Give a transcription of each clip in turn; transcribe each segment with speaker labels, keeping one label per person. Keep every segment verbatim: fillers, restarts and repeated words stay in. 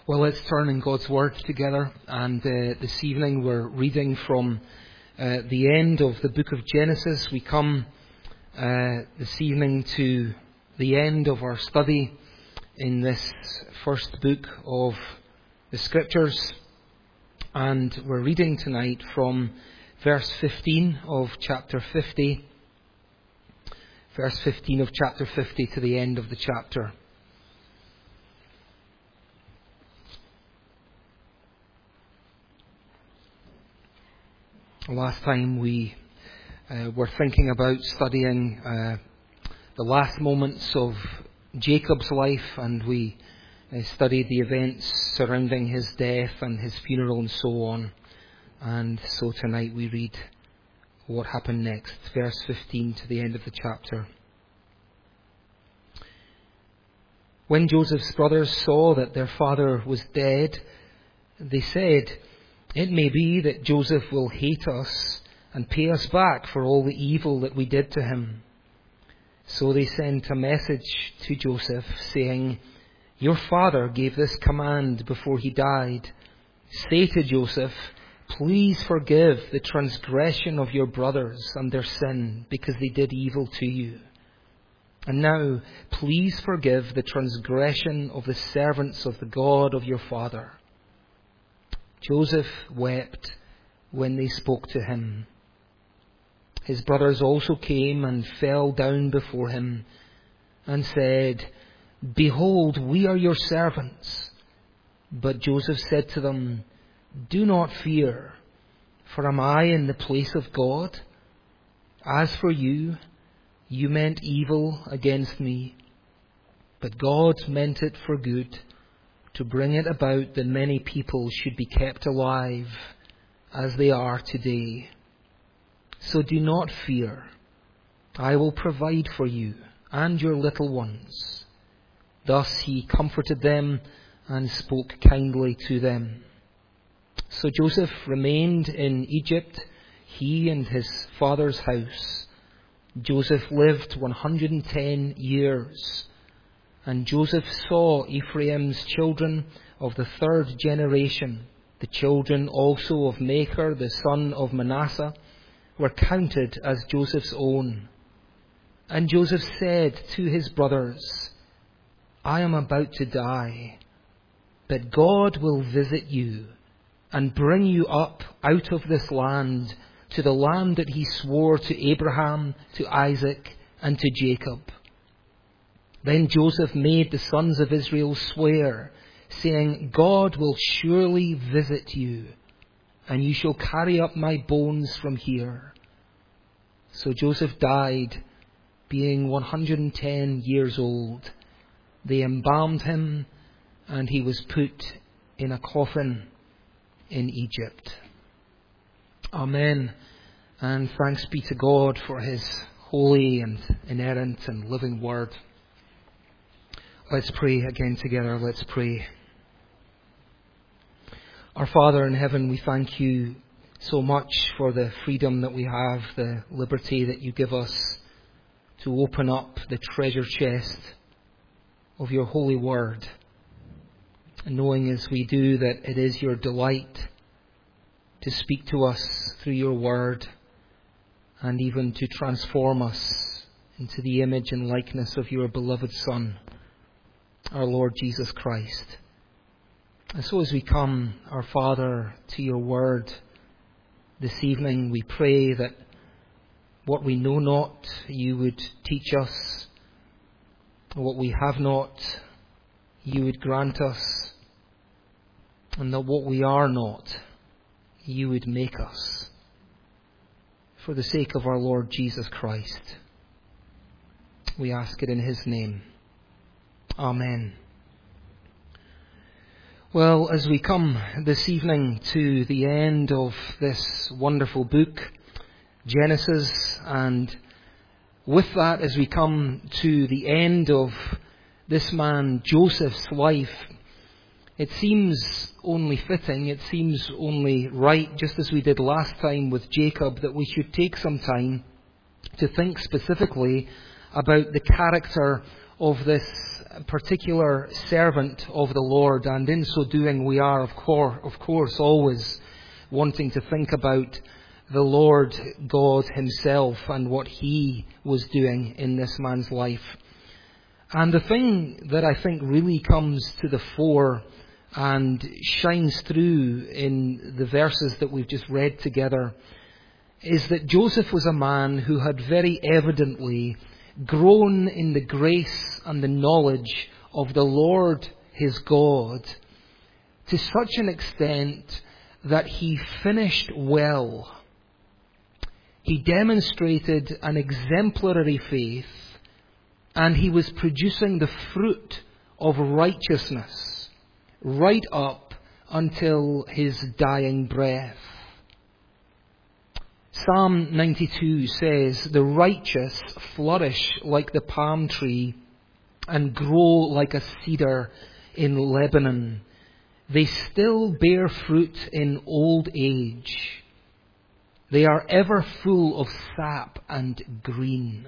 Speaker 1: Well, let's turn in God's Word together, and uh, this evening we're reading from uh, the end of the book of Genesis. We come uh, this evening to the end of our study in this first book of the Scriptures, and we're reading tonight from verse fifteen of chapter fifty, verse fifteen of chapter fifty to the end of the chapter. Last time we uh, were thinking about studying uh, the last moments of Jacob's life, and we uh, studied the events surrounding his death and his funeral and so on. And so tonight we read what happened next, verse fifteen to the end of the chapter. When Joseph's brothers saw that their father was dead, they said, "It may be that Joseph will hate us and pay us back for all the evil that we did to him." So they sent a message to Joseph saying, "Your father gave this command before he died. Say to Joseph, please forgive the transgression of your brothers and their sin because they did evil to you. And now please forgive the transgression of the servants of the God of your father." Joseph wept when they spoke to him. His brothers also came and fell down before him and said, "Behold, we are your servants." But Joseph said to them, "Do not fear, for am I in the place of God? As for you, you meant evil against me, but God meant it for good, to bring it about that many people should be kept alive as they are today. So do not fear. I will provide for you and your little ones." Thus he comforted them and spoke kindly to them. So Joseph remained in Egypt, he and his father's house. Joseph lived one hundred ten years. And Joseph saw Ephraim's children of the third generation, the children also of Machir, the son of Manasseh, were counted as Joseph's own. And Joseph said to his brothers, "I am about to die, but God will visit you and bring you up out of this land to the land that he swore to Abraham, to Isaac, and to Jacob." Then Joseph made the sons of Israel swear, saying, "God will surely visit you, and you shall carry up my bones from here." So Joseph died, being one hundred ten years old. They embalmed him, and he was put in a coffin in Egypt. Amen. And thanks be to God for his holy and inerrant and living word. Let's pray again together. Let's pray. Our Father in heaven, we thank you so much for the freedom that we have, the liberty that you give us to open up the treasure chest of your holy word, and knowing as we do that it is your delight to speak to us through your word and even to transform us into the image and likeness of your beloved Son, our Lord Jesus Christ. And so as we come, our Father, to your word this evening, we pray that what we know not, you would teach us. What we have not, you would grant us. And that what we are not, you would make us. For the sake of our Lord Jesus Christ, we ask it in his name. Amen. Well, as we come this evening to the end of this wonderful book, Genesis, and with that, as we come to the end of this man Joseph's life, it seems only fitting, it seems only right, just as we did last time with Jacob, that we should take some time to think specifically about the character of this particular servant of the Lord, and in so doing we are, of course, of course, always wanting to think about the Lord God himself and what he was doing in this man's life. And the thing that I think really comes to the fore and shines through in the verses that we've just read together is that Joseph was a man who had very evidently grown in the grace and the knowledge of the Lord his God to such an extent that he finished well. He demonstrated an exemplary faith, and he was producing the fruit of righteousness right up until his dying breath. Psalm ninety-two says, "The righteous flourish like the palm tree and grow like a cedar in Lebanon. They still bear fruit in old age. They are ever full of sap and green."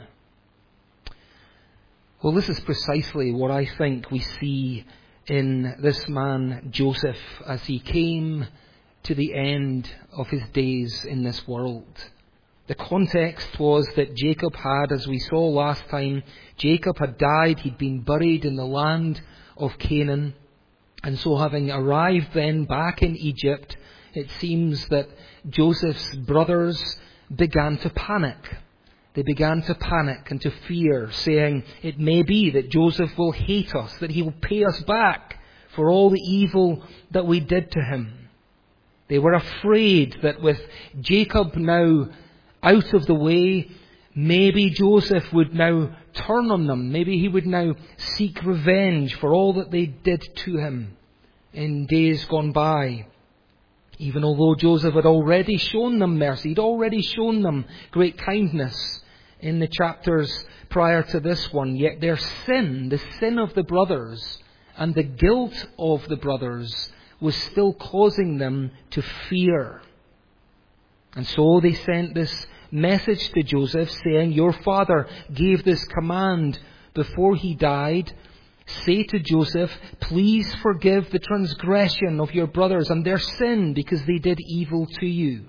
Speaker 1: Well, this is precisely what I think we see in this man Joseph as he came to the end of his days in this world. The context was that Jacob had, as we saw last time, Jacob had died, he'd been buried in the land of Canaan, and so having arrived then back in Egypt, it seems that Joseph's brothers began to panic. They began to panic and to fear, saying, "It may be that Joseph will hate us, that he will pay us back for all the evil that we did to him." They were afraid that with Jacob now out of the way, maybe Joseph would now turn on them. Maybe he would now seek revenge for all that they did to him in days gone by. Even although Joseph had already shown them mercy, he'd already shown them great kindness in the chapters prior to this one, yet their sin, the sin of the brothers and the guilt of the brothers was still causing them to fear. And so they sent this message to Joseph saying, "Your father gave this command before he died. Say to Joseph, please forgive the transgression of your brothers and their sin because they did evil to you."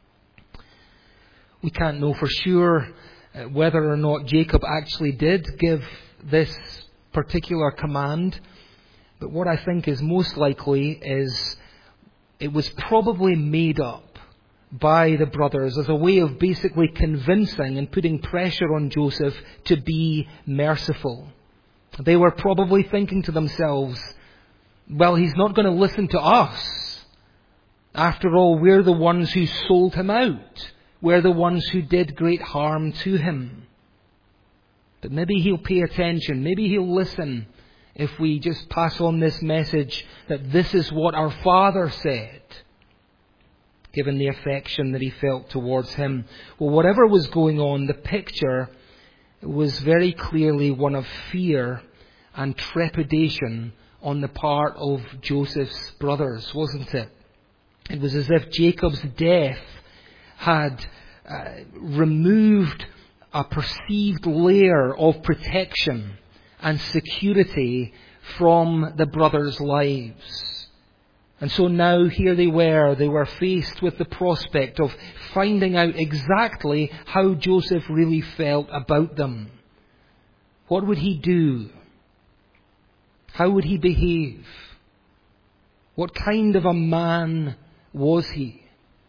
Speaker 1: We can't know for sure whether or not Jacob actually did give this particular command. But what I think is most likely is it was probably made up by the brothers as a way of basically convincing and putting pressure on Joseph to be merciful. They were probably thinking to themselves, well, he's not going to listen to us. After all, we're the ones who sold him out. We're the ones who did great harm to him. But maybe he'll pay attention. Maybe he'll listen if we just pass on this message that this is what our father said, given the affection that he felt towards him. Well, whatever was going on, the picture was very clearly one of fear and trepidation on the part of Joseph's brothers, wasn't it? It was as if Jacob's death had uh, removed a perceived layer of protection and security from the brothers' lives. And so now here they were, they were faced with the prospect of finding out exactly how Joseph really felt about them. What would he do? How would he behave? What kind of a man was he?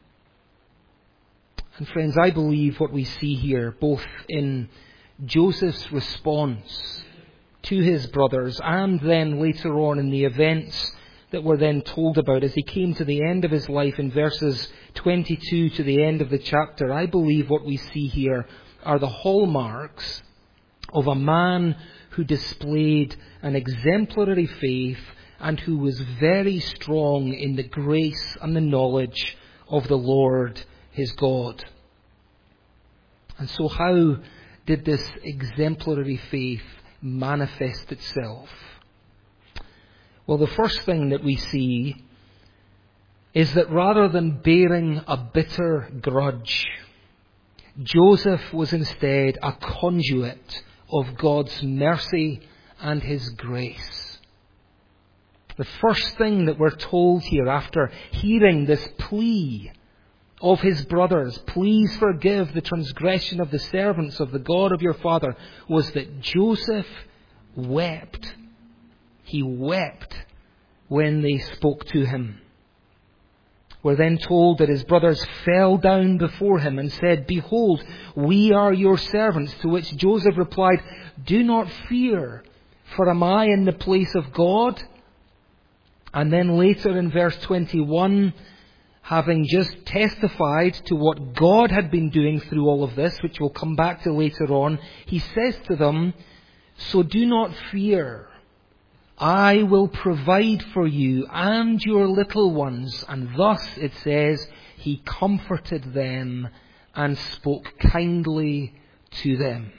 Speaker 1: And friends, I believe what we see here, both in Joseph's response to his brothers and then later on in the events that were then told about as he came to the end of his life in verses twenty-two to the end of the chapter, I believe what we see here are the hallmarks of a man who displayed an exemplary faith and who was very strong in the grace and the knowledge of the Lord his God. And so how did this exemplary faith manifest itself? Well, the first thing that we see is that rather than bearing a bitter grudge, Joseph was instead a conduit of God's mercy and His grace. The first thing that we're told here after hearing this plea of his brothers, please forgive the transgression of the servants of the God of your father, was that Joseph wept. He wept when they spoke to him. We're then told that his brothers fell down before him and said, "Behold, we are your servants." To which Joseph replied, "Do not fear, for am I in the place of God?" And then later in verse twenty-one, having just testified to what God had been doing through all of this, which we'll come back to later on, he says to them, "So do not fear. I will provide for you and your little ones." And thus, it says, he comforted them and spoke kindly to them.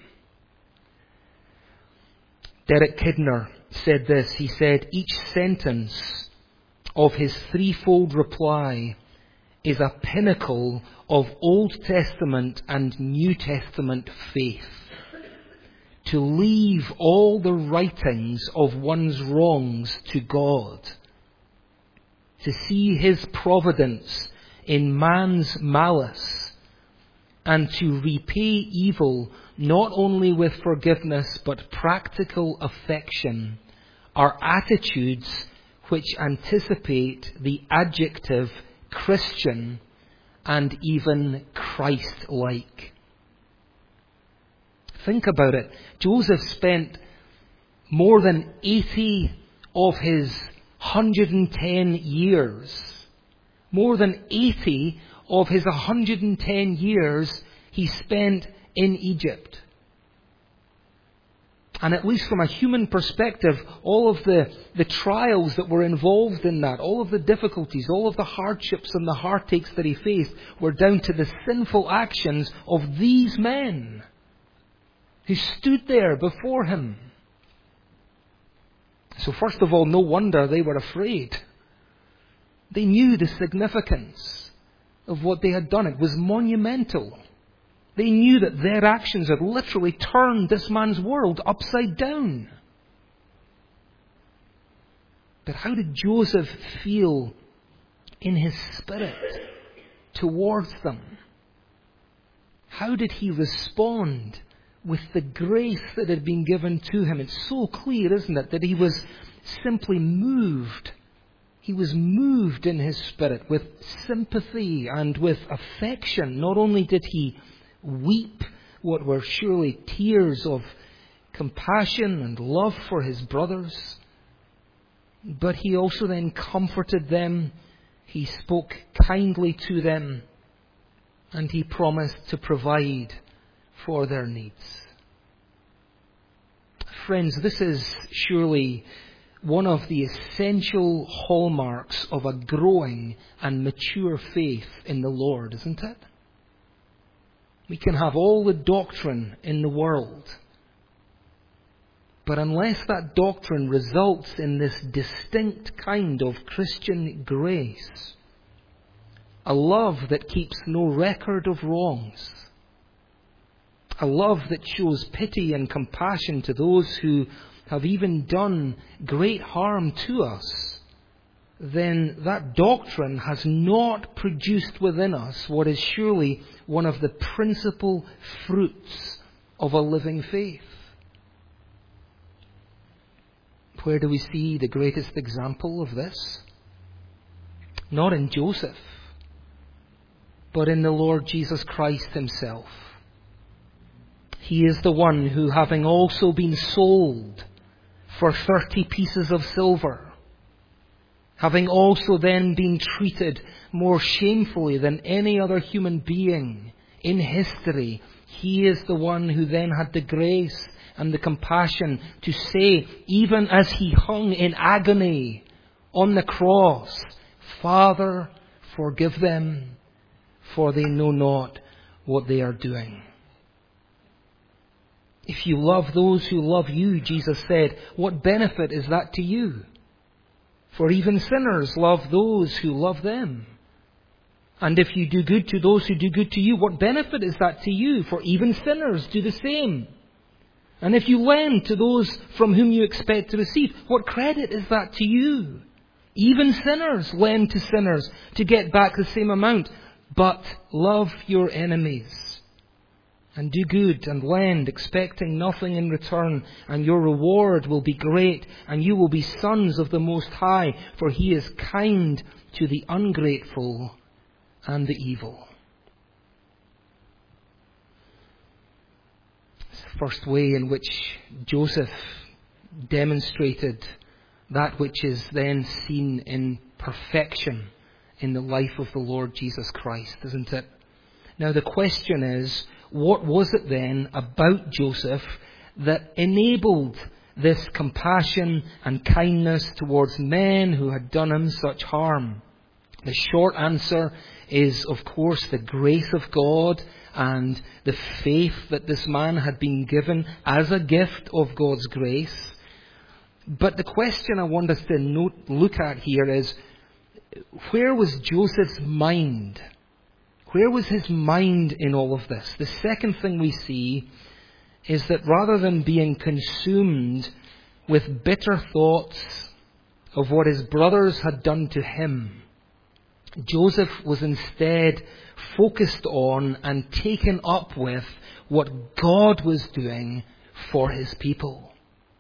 Speaker 1: Derek Kidner said this. He said, "Each sentence of his threefold reply is a pinnacle of Old Testament and New Testament faith. To leave all the writings of one's wrongs to God. To see His providence in man's malice. And to repay evil not only with forgiveness but practical affection are attitudes which anticipate the adjective Christian and even Christ-like." Think about it. Joseph spent more than eighty of his one hundred ten years, more than eighty of his one hundred ten years he spent in Egypt. And at least from a human perspective, all of the, the trials that were involved in that, all of the difficulties, all of the hardships and the heartaches that he faced were down to the sinful actions of these men who stood there before him. So first of all, no wonder they were afraid. They knew the significance of what they had done. It was monumental. They knew that their actions had literally turned this man's world upside down. But how did Joseph feel in his spirit towards them? How did he respond with the grace that had been given to him? It's so clear, isn't it, that he was simply moved. He was moved in his spirit with sympathy and with affection. Not only did he weep what were surely tears of compassion and love for his brothers, but he also then comforted them. He spoke kindly to them, and he promised to provide for their needs. Friends, this is surely one of the essential hallmarks of a growing and mature faith in the Lord, isn't it? We can have all the doctrine in the world, but unless that doctrine results in this distinct kind of Christian grace, a love that keeps no record of wrongs, a love that shows pity and compassion to those who have even done great harm to us, then that doctrine has not produced within us what is surely one of the principal fruits of a living faith. Where do we see the greatest example of this? Not in Joseph, but in the Lord Jesus Christ himself. He is the one who, having also been sold for thirty pieces of silver, having also then been treated more shamefully than any other human being in history, he is the one who then had the grace and the compassion to say, even as he hung in agony on the cross, "Father, forgive them, for they know not what they are doing." If you love those who love you, Jesus said, what benefit is that to you? For even sinners love those who love them. And if you do good to those who do good to you, what benefit is that to you? For even sinners do the same. And if you lend to those from whom you expect to receive, what credit is that to you? Even sinners lend to sinners to get back the same amount. But love your enemies and do good and lend, expecting nothing in return, and your reward will be great, and you will be sons of the Most High, for He is kind to the ungrateful and the evil. It's the first way in which Joseph demonstrated that which is then seen in perfection in the life of the Lord Jesus Christ, isn't it? Now the question is, what was it then about Joseph that enabled this compassion and kindness towards men who had done him such harm? The short answer is, of course, the grace of God and the faith that this man had been given as a gift of God's grace. But the question I want us to note, look at here is, where was Joseph's mind? Where was his mind in all of this? The second thing we see is that rather than being consumed with bitter thoughts of what his brothers had done to him, Joseph was instead focused on and taken up with what God was doing for his people.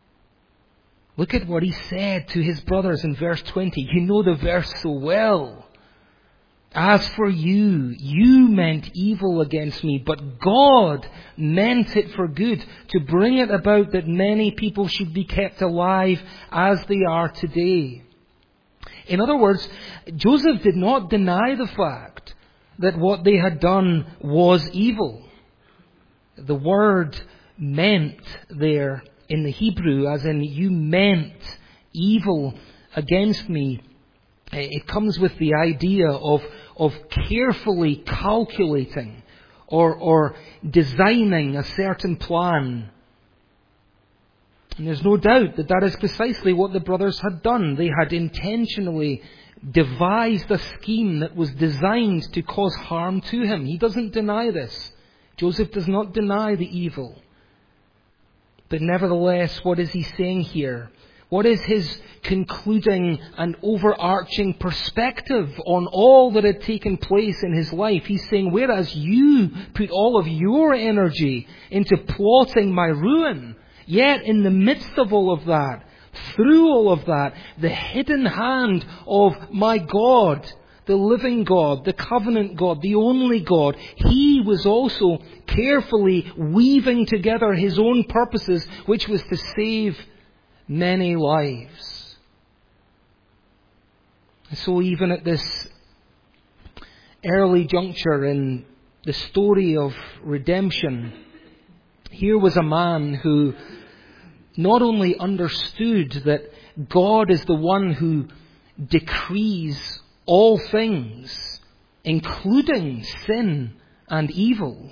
Speaker 1: Look at what he said to his brothers in verse twenty. You know the verse so well. As for you, you meant evil against me, but God meant it for good, to bring it about that many people should be kept alive as they are today. In other words, Joseph did not deny the fact that what they had done was evil. The word meant there in the Hebrew, as in you meant evil against me, it comes with the idea of, of carefully calculating or, or designing a certain plan. And there's no doubt that that is precisely what the brothers had done. They had intentionally devised a scheme that was designed to cause harm to him. He doesn't deny this. Joseph does not deny the evil. But nevertheless, what is he saying here? What is his concluding and overarching perspective on all that had taken place in his life? He's saying, whereas you put all of your energy into plotting my ruin, yet in the midst of all of that, through all of that, the hidden hand of my God, the living God, the covenant God, the only God, He was also carefully weaving together His own purposes, which was to save many lives. And so even at this early juncture in the story of redemption, here was a man who not only understood that God is the one who decrees all things, including sin and evil,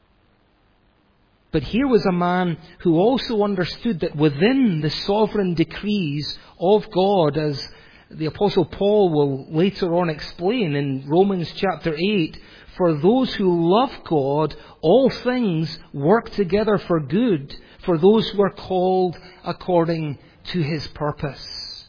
Speaker 1: but here was a man who also understood that within the sovereign decrees of God, as the Apostle Paul will later on explain in Romans chapter eight, for those who love God, all things work together for good, for those who are called according to His purpose.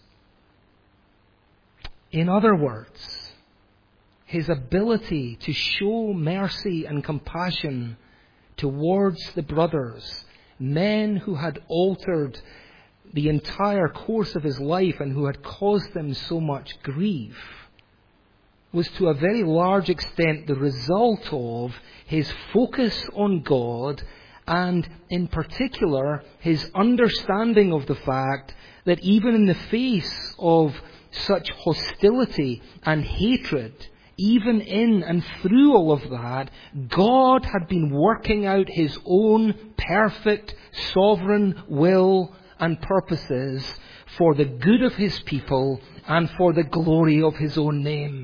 Speaker 1: In other words, His ability to show mercy and compassion towards the brothers, men who had altered the entire course of his life and who had caused them so much grief, was to a very large extent the result of his focus on God, and in particular his understanding of the fact that even in the face of such hostility and hatred, even in and through all of that, God had been working out His own perfect, sovereign will and purposes for the good of His people and for the glory of His own name.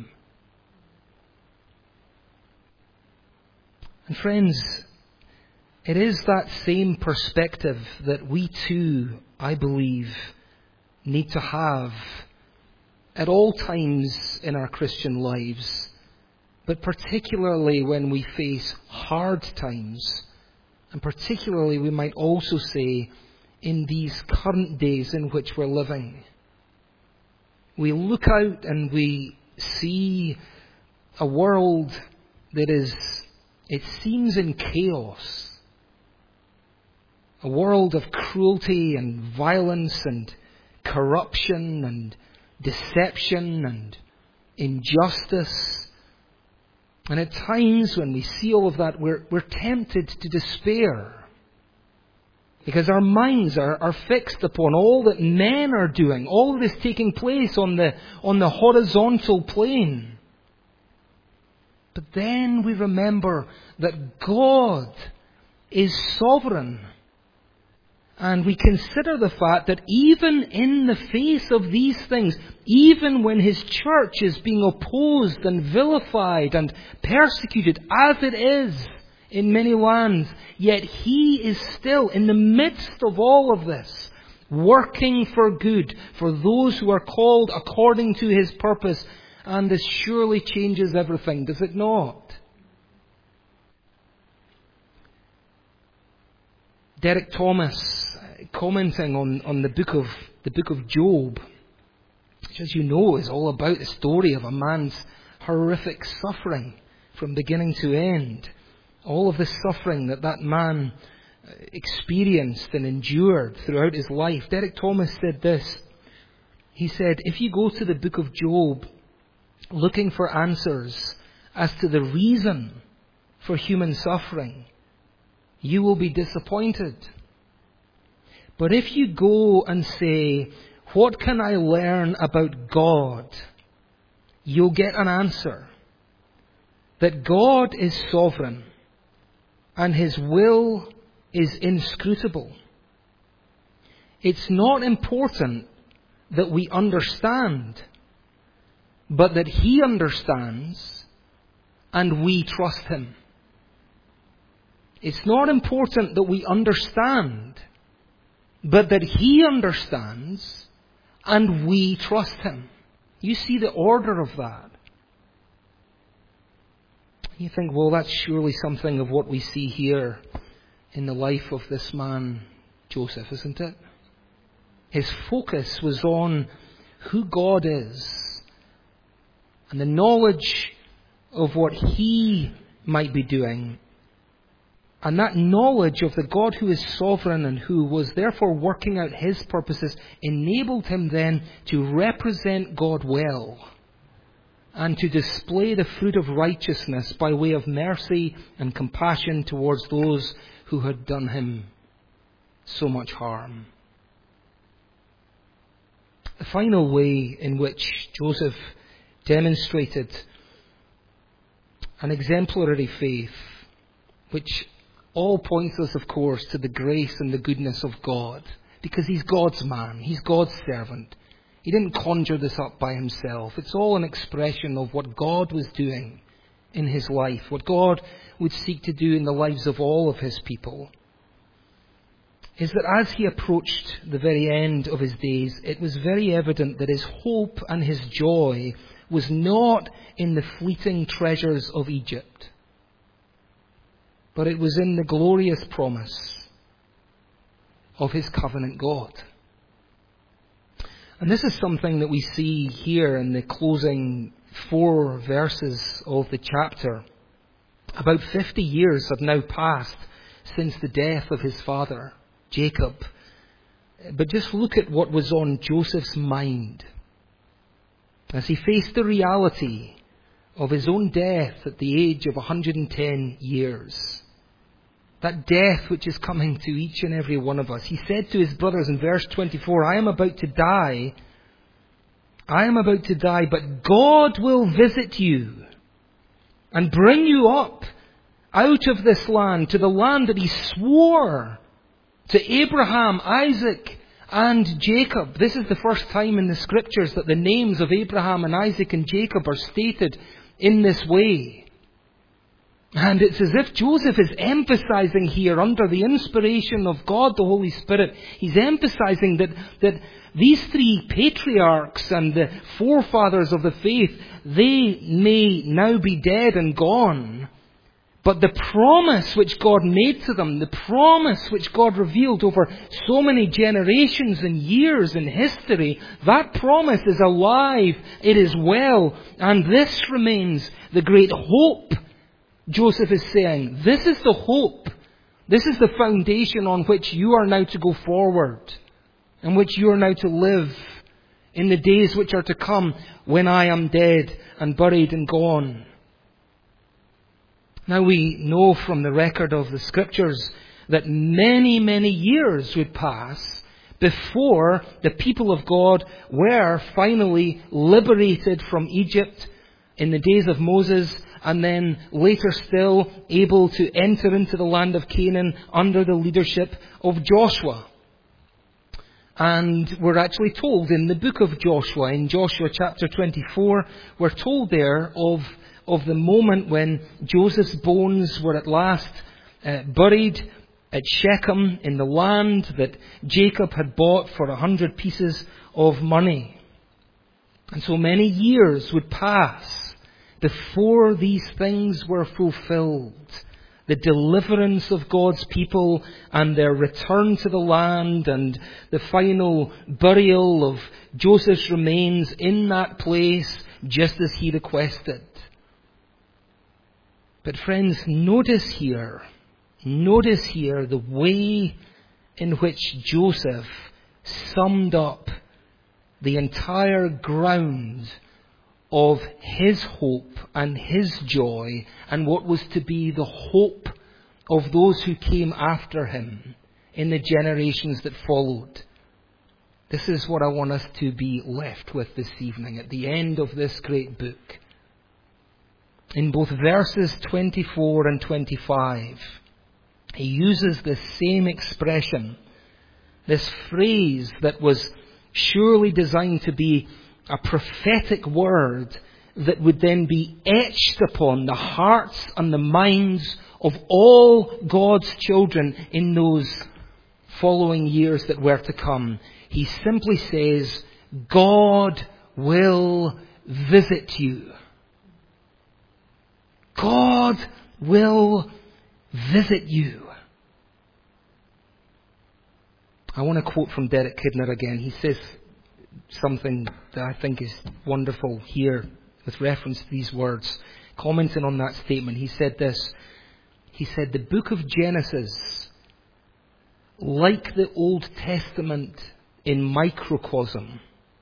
Speaker 1: And friends, it is that same perspective that we too, I believe, need to have at all times in our Christian lives, but particularly when we face hard times And particularly, we might also say, in these current days in which we're living. We look out and we see a world that is, it seems, in chaos. A world of cruelty and violence and corruption and deception and injustice. And at times when we see all of that, we're, we're tempted to despair. Because our minds are, are fixed upon all that men are doing, all that is taking place on the, on the horizontal plane. But then we remember that God is sovereign. And we consider the fact that even in the face of these things, even when His church is being opposed and vilified and persecuted, as it is in many lands, yet He is still, in the midst of all of this, working for good for those who are called according to His purpose. And this surely changes everything, does it not? Derek Thomas, commenting on, on the book of the book of Job, which, as you know, is all about the story of a man's horrific suffering from beginning to end. All of the suffering that that man experienced and endured throughout his life. Derek Thomas said this. He said, if you go to the book of Job looking for answers as to the reason for human suffering, you will be disappointed. But if you go and say, what can I learn about God? You'll get an answer. That God is sovereign and His will is inscrutable. It's not important that we understand, but that He understands and we trust Him. It's not important that we understand, but that He understands and we trust Him. You see the order of that. You think, well, that's surely something of what we see here in the life of this man, Joseph, isn't it? His focus was on who God is and the knowledge of what He might be doing. And that knowledge of the God who is sovereign and who was therefore working out His purposes enabled him then to represent God well and to display the fruit of righteousness by way of mercy and compassion towards those who had done him so much harm. The final way in which Joseph demonstrated an exemplary faith, which all points us, of course, to the grace and the goodness of God, because He's God's man, He's God's servant. He didn't conjure this up by Himself. It's all an expression of what God was doing in His life, what God would seek to do in the lives of all of His people. Is that as he approached the very end of his days, it was very evident that his hope and his joy was not in the fleeting treasures of Egypt, but it was in the glorious promise of his covenant God. And this is something that we see here in the closing four verses of the chapter. About fifty years have now passed since the death of his father, Jacob. But just look at what was on Joseph's mind as he faced the reality of his own death at the age of one hundred ten years. That death which is coming to each and every one of us. He said to his brothers in verse twenty-four, I am about to die. I am about to die, but God will visit you and bring you up out of this land to the land that He swore to Abraham, Isaac, and Jacob. This is the first time in the Scriptures that the names of Abraham and Isaac and Jacob are stated in this way. And it's as if Joseph is emphasizing here, under the inspiration of God, the Holy Spirit, he's emphasizing that, that these three patriarchs and the forefathers of the faith, they may now be dead and gone, But the promise which God made to them, the promise which God revealed over so many generations and years in history, that promise is alive, it is well, and this remains the great hope. Joseph is saying, this is the hope. This is the foundation on which you are now to go forward, in which you are now to live in the days which are to come when I am dead and buried and gone. Now we know from the record of the Scriptures that many, many years would pass before the people of God were finally liberated from Egypt in the days of Moses, and then later still able to enter into the land of Canaan under the leadership of Joshua. And we're actually told in the book of Joshua, in Joshua chapter twenty-four, we're told there of of the moment when Joseph's bones were at last uh, buried at Shechem in the land that Jacob had bought for a hundred pieces of money. And so many years would pass before these things were fulfilled. The deliverance of God's people and their return to the land and the final burial of Joseph's remains in that place just as he requested. But friends, notice here, notice here the way in which Joseph summed up the entire ground of his hope and his joy and what was to be the hope of those who came after him in the generations that followed. This is what I want us to be left with this evening at the end of this great book. In both verses twenty-four and twenty-five, he uses this same expression, this phrase that was surely designed to be a prophetic word that would then be etched upon the hearts and the minds of all God's children in those following years that were to come. He simply says, God will visit you. God will visit you. I want to quote from Derek Kidner again. He says something that I think is wonderful here with reference to these words. Commenting on that statement, he said this. He said, the book of Genesis, like the Old Testament in microcosm,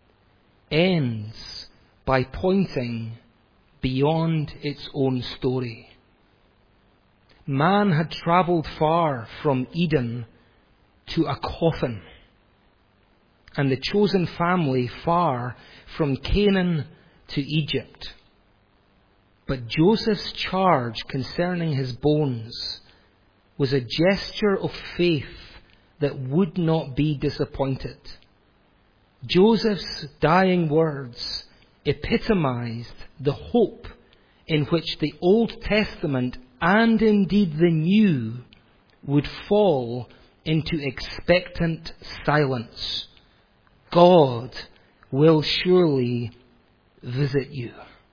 Speaker 1: ends by pointing beyond its own story. Man had travelled far from Eden to a coffin, and the chosen family far from Canaan to Egypt. But Joseph's charge concerning his bones was a gesture of faith that would not be disappointed. Joseph's dying words epitomized the hope in which the Old Testament and indeed the New would fall into expectant silence. God will surely visit you.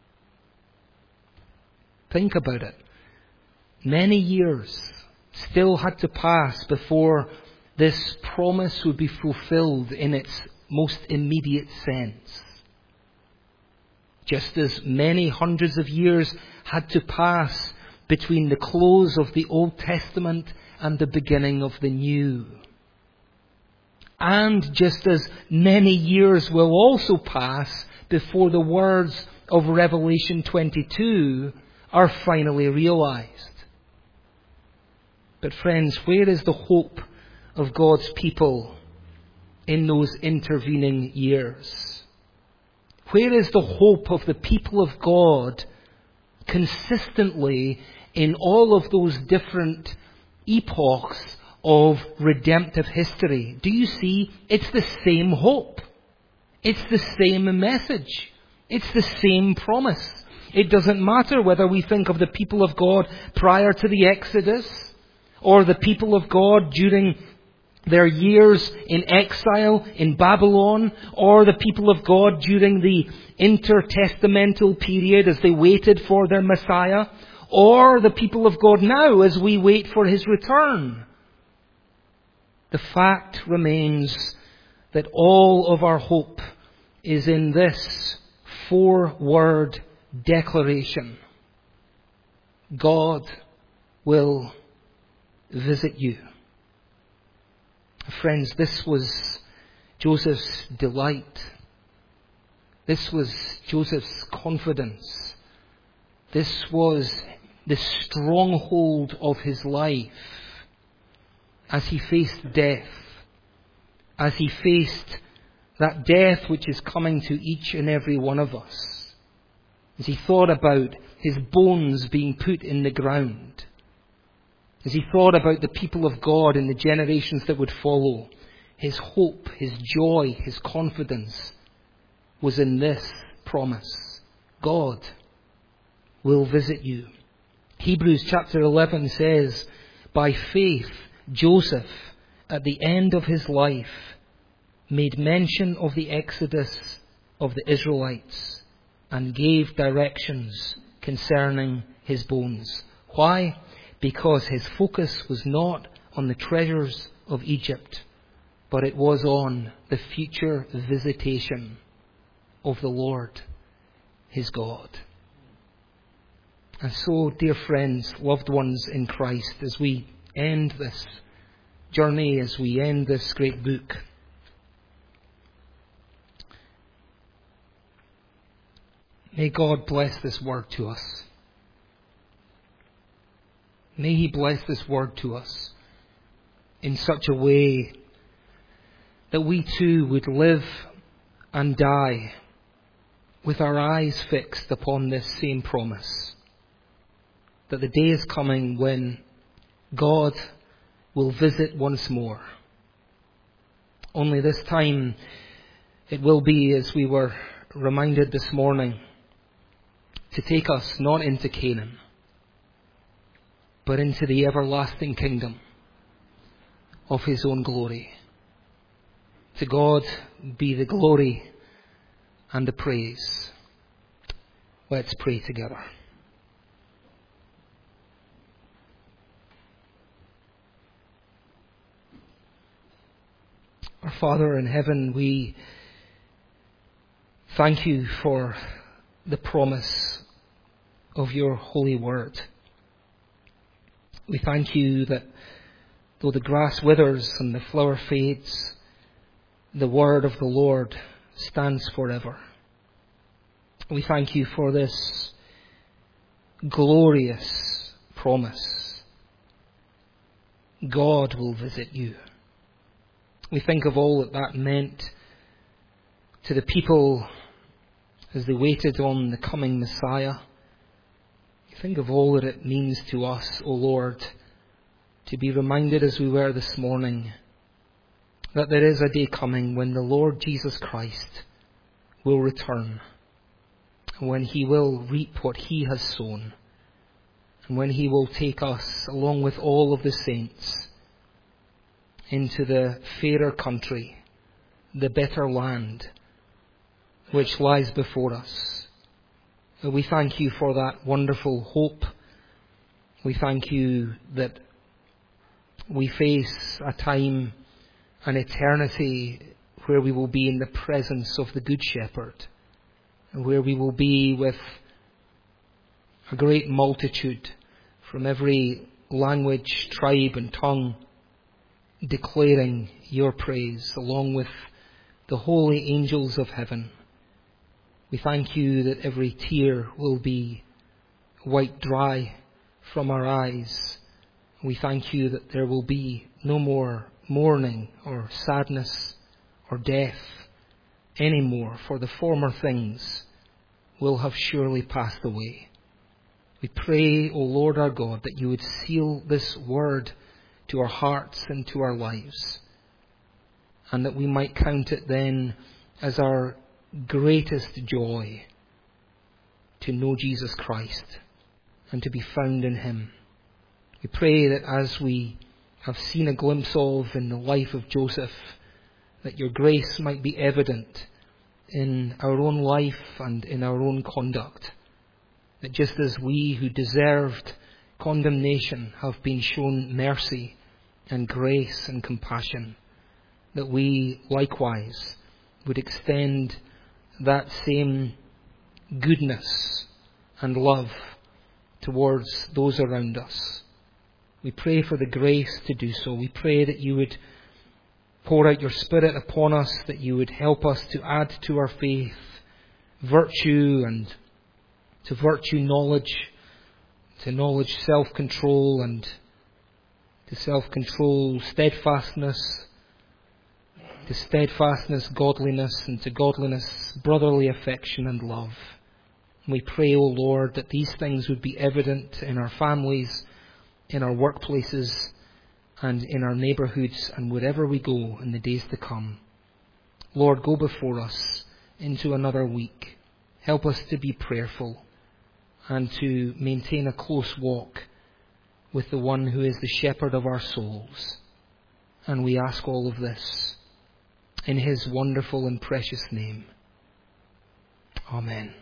Speaker 1: Think about it. Many years still had to pass before this promise would be fulfilled in its most immediate sense. Just as many hundreds of years had to pass between the close of the Old Testament and the beginning of the New. And just as many years will also pass before the words of Revelation twenty-two are finally realized. But friends, where is the hope of God's people in those intervening years? Where is the hope of the people of God consistently in all of those different epochs of redemptive history? Do you see? It's the same hope. It's the same message. It's the same promise. It doesn't matter whether we think of the people of God prior to the Exodus or the people of God during their years in exile in Babylon, or the people of God during the intertestamental period as they waited for their Messiah. or the people of God now as we wait for his return. The fact remains that all of our hope is in this four-word declaration: God will visit you. Friends, this was Joseph's delight. This was Joseph's confidence. This was the stronghold of his life as he faced death, as he faced that death which is coming to each and every one of us, as he thought about his bones being put in the ground, as he thought about the people of God in the generations that would follow. His hope, his joy, his confidence was in this promise: God will visit you. Hebrews chapter eleven says, by faith Joseph, at the end of his life, made mention of the exodus of the Israelites and gave directions concerning his bones. Why? Because his focus was not on the treasures of Egypt, but it was on the future visitation of the Lord, his God. And so, dear friends, loved ones in Christ, as we end this journey, as we end this great book, may God bless this word to us. May he bless this word to us in such a way that we too would live and die with our eyes fixed upon this same promise, that the day is coming when God will visit once more. Only this time it will be, as we were reminded this morning, to take us not into Canaan, but into the everlasting kingdom of his own glory. To God be the glory and the praise. Let's pray together. Our Father in heaven, we thank you for the promise of your holy word. We thank you that though the grass withers and the flower fades, the word of the Lord stands forever. We thank you for this glorious promise. God will visit you. We think of all that that meant to the people as they waited on the coming Messiah. We think of all that it means to us, O Lord, to be reminded as we were this morning that there is a day coming when the Lord Jesus Christ will return, and when he will reap what he has sown, and when he will take us along with all of the saints into the fairer country, the better land which lies before us. We thank you for that wonderful hope. We thank you that we face a time, an eternity, where we will be in the presence of the Good Shepherd, and where we will be with a great multitude from every language, tribe and tongue, declaring your praise along with the holy angels of heaven. We thank you that every tear will be wiped dry from our eyes. We thank you that there will be no more mourning or sadness or death anymore, for the former things will have surely passed away. We pray, O Lord our God, that you would seal this word to our hearts and to our lives, and that we might count it then as our greatest joy to know Jesus Christ and to be found in him. We pray that as we have seen a glimpse of in the life of Joseph, that your grace might be evident in our own life and in our own conduct, that just as we who deserved condemnation have been shown mercy and grace and compassion, that we likewise would extend that same goodness and love towards those around us. We pray for the grace to do so. We pray that you would pour out your Spirit upon us, that you would help us to add to our faith virtue, and to virtue knowledge, to knowledge self-control, and to self-control steadfastness, to steadfastness godliness, and to godliness brotherly affection and love. And we pray, O Lord, that these things would be evident in our families, in our workplaces, and in our neighbourhoods, and wherever we go in the days to come. Lord, go before us into another week. Help us to be prayerful and to maintain a close walk with the one who is the shepherd of our souls. And we ask all of this in his wonderful and precious name. Amen.